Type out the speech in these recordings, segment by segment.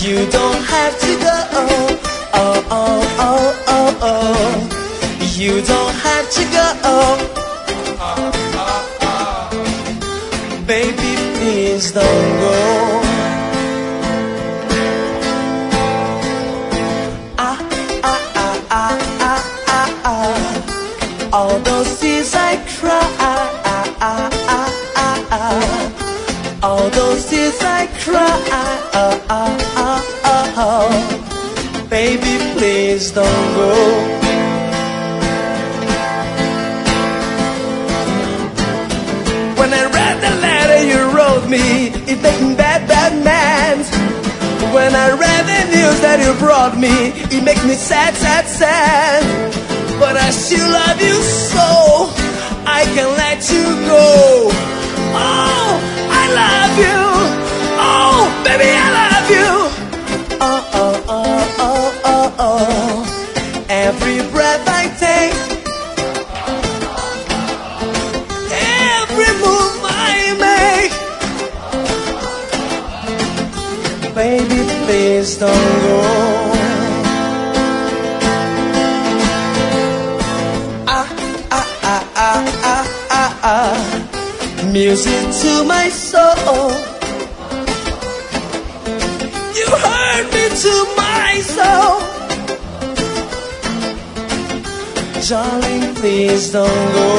You don't have to go. Oh, oh, oh, oh, oh. You don't have to go. Baby, please don't go. All those tears I cry, all those tears I cry, baby, please don't go. When I read the letter you wrote me, it made me bad, bad man. When I read the news that you brought me, it makes me sad, sad, sad. But I still love you so I can't let you go. Oh, I love you. Oh, baby, I love you. Oh, oh, oh, oh, oh, oh. Every breath I take, every move I make, baby, please don't go. Music to my soul. You hurt me to my soul. Darling, please don't go.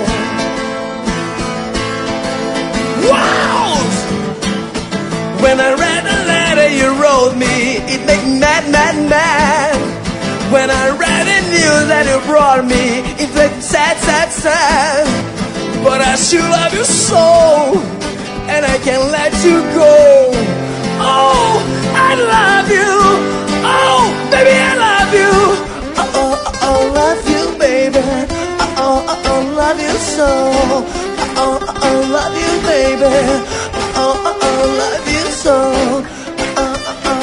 Wow! When I read the letter you wrote me, it made me mad, mad, mad. When I read the news that you brought me, it made me sad, sad, sad. But I still love you so, and I can't let you go. Oh, I love you. Oh, baby, I love you. Oh, oh, oh, love you, baby. Oh, oh, oh, love you so. Oh, oh, oh, love you, baby. Oh, oh, oh, love you so. Oh, oh, oh.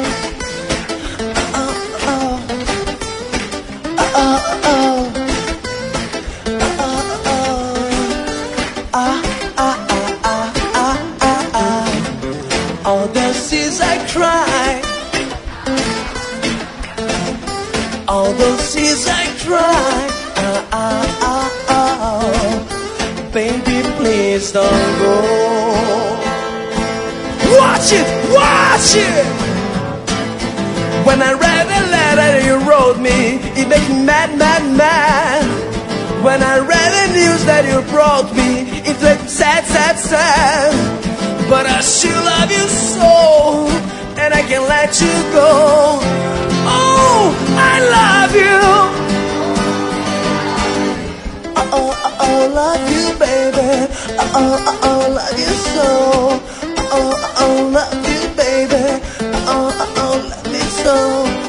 Oh, oh, oh. All those tears I cry, all those tears I cry, baby, please don't go. Watch it, watch it. When I read the letter you wrote me, it made me mad, mad, mad. When I read the news that you brought me, it made me sad, sad, sad. But I still love you so, and I can't let you go. Oh, I love you. Oh, oh, oh, love you, baby. Oh, oh, oh, love you so. Oh, oh, oh, love you, baby. Oh, oh, oh, love me so.